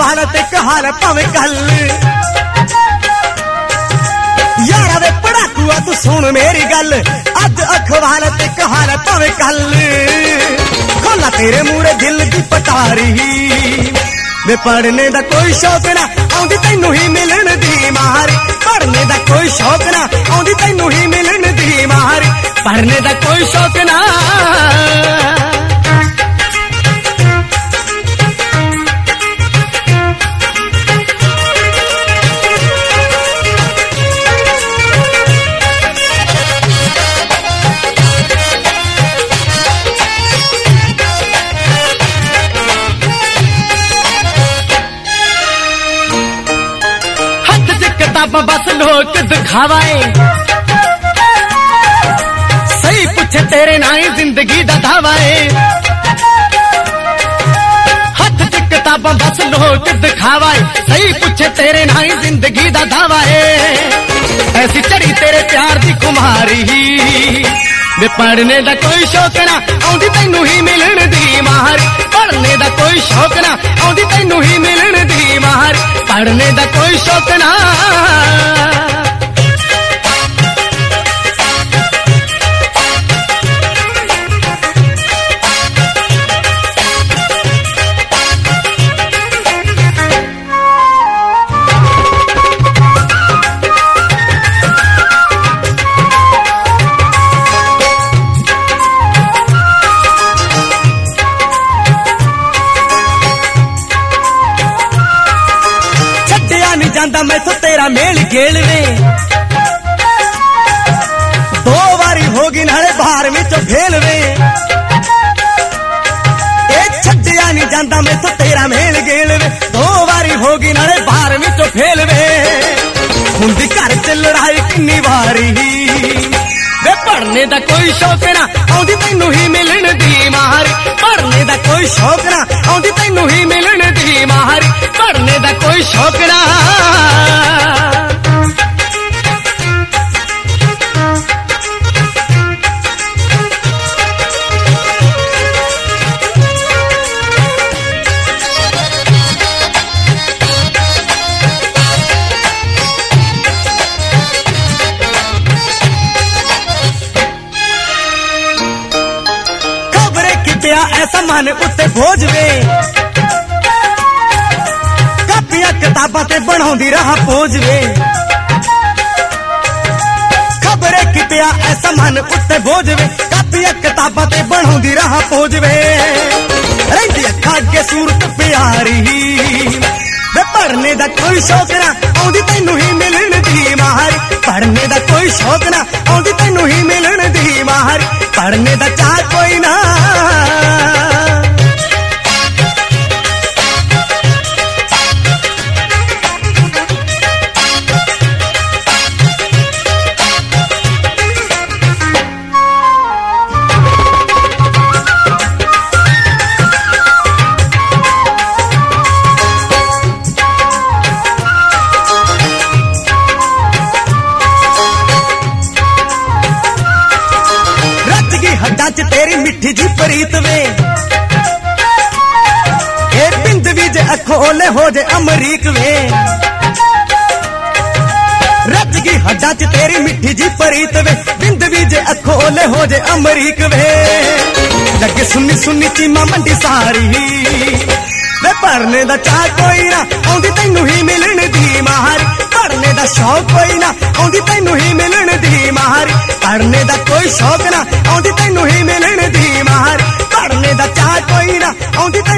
अखवाल ते कहाल भावे कल यारा वे पढ़ाकूआ तू सुन मेरी गल अज अखवाल ते कहाल भावे कल खोला तेरे मूरे दिल दी पटारी वे पढ़ने दा कोई शौक ना आउंदी तैनू ही मिलन दी मारी पढ़ने दा कोई शौक ना आउंदी तैनू ही मिलन दी मारी पढ़ने दा कोई शौक ना बस लोग दिखावाए सही पूछे तेरे ना ही जिंदगी दा दावाए हाथ च किताबां बस लोग दिखावाए सही पूछे तेरे ना ही जिंदगी दा दावाए ऐसी चढ़ी तेरे प्यार दी कुमारी वे पढ़ने दा कोई शौक ना आउंदी तैनू ही मिलन दी मारी पढ़ने दा कोई शौक ना आउंदी तैनू ही मिलन दी मारी पढ़ने दा कोई शौक ना जांदा मैं तो तेरा मेल गेल वे दो बारी होगी नाले बाहर में तो फेल वे छड्डिया नहीं जांदा मैं तो तेरा मेल गेल वे दो बारी होगी नाले बाहर में तो फेल वे हुंदी घर च लड़ाई किन्नी बारी वे पढ़ने दा कोई शौक ना आउंदी तैनू ही मिलन दी मारी पढ़ने दा कोई शौक ना आउंदी तैनू ही मिलन दी मारी पढ़ने दा कोई शौक ना ऐसा मन उत्ते बोझ वे कापियां किताबां ते बनाउंदी रहा पोज वे खबरे कितिया ऐसा मन उत्ते बोझ वे कापियां किताबां ते बनाउंदी रहा पोज वे रहिंदी अखां अगे सूरत प्यारी वे पढ़ने दा कोई शौक ना आउंदी तैनू ही मिलन दी मारी पढ़ने दा कोई शौक ना आउंदी तैनू ही मिलन दी मारी पढ़ने दा चाह कोई ना तेरी मिठी जी प्रीत वे ए बिंद भी जे अखोले हो जे अमरीक वे रज की हड्डा च तेरी मिठी जी प्रीत वे बिंद भी जे अखोले हो जे अमरीक वे लगे सुनी सुनी चीमा मंडी सारी वे पढ़ने दा चाह कोई ना आउंदी तैनू ही मिलन दी मारी पढ़ने दा शौक कोई ना आउंदी तैनू ही मिलन दी मारी पढ़ने दा कोई शौक ना आउंदी तैनू ही मिलन दी मारी पढ़ने दा चाह कोई ना आउंदी